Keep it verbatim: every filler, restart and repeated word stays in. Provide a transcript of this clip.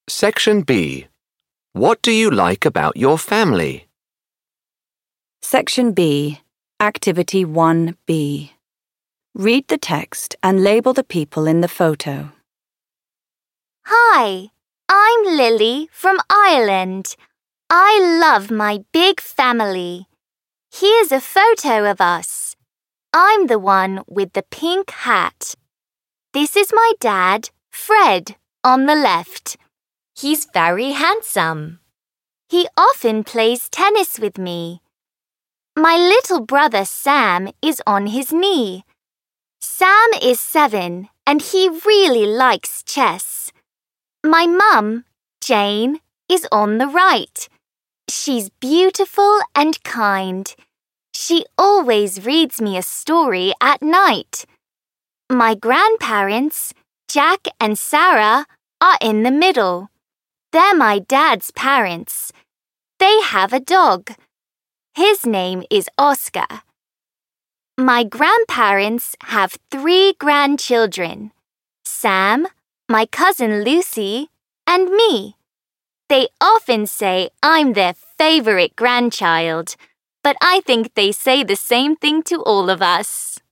Section B. What do you like about your family? Section B, Activity one B. Read the text and label the people in the photo. Hi, I'm Lily from Ireland. I love my big family. Here's a photo of us. I'm the one with the pink hat. This is my dad, Fred, on the left. He's very handsome. He often plays tennis with me. My little brother Sam is on his knee. Sam is seven and he really likes chess. My mum, Jane, is on the right. She's beautiful and kind. She always reads me a story at night. My grandparents, Jack and Sarah, are in the middle. They're my dad's parents. They have a dog. His name is Oscar. My grandparents have three grandchildren, Sam, my cousin Lucy, and me. They often say I'm their favorite grandchild, but I think they say the same thing to all of us.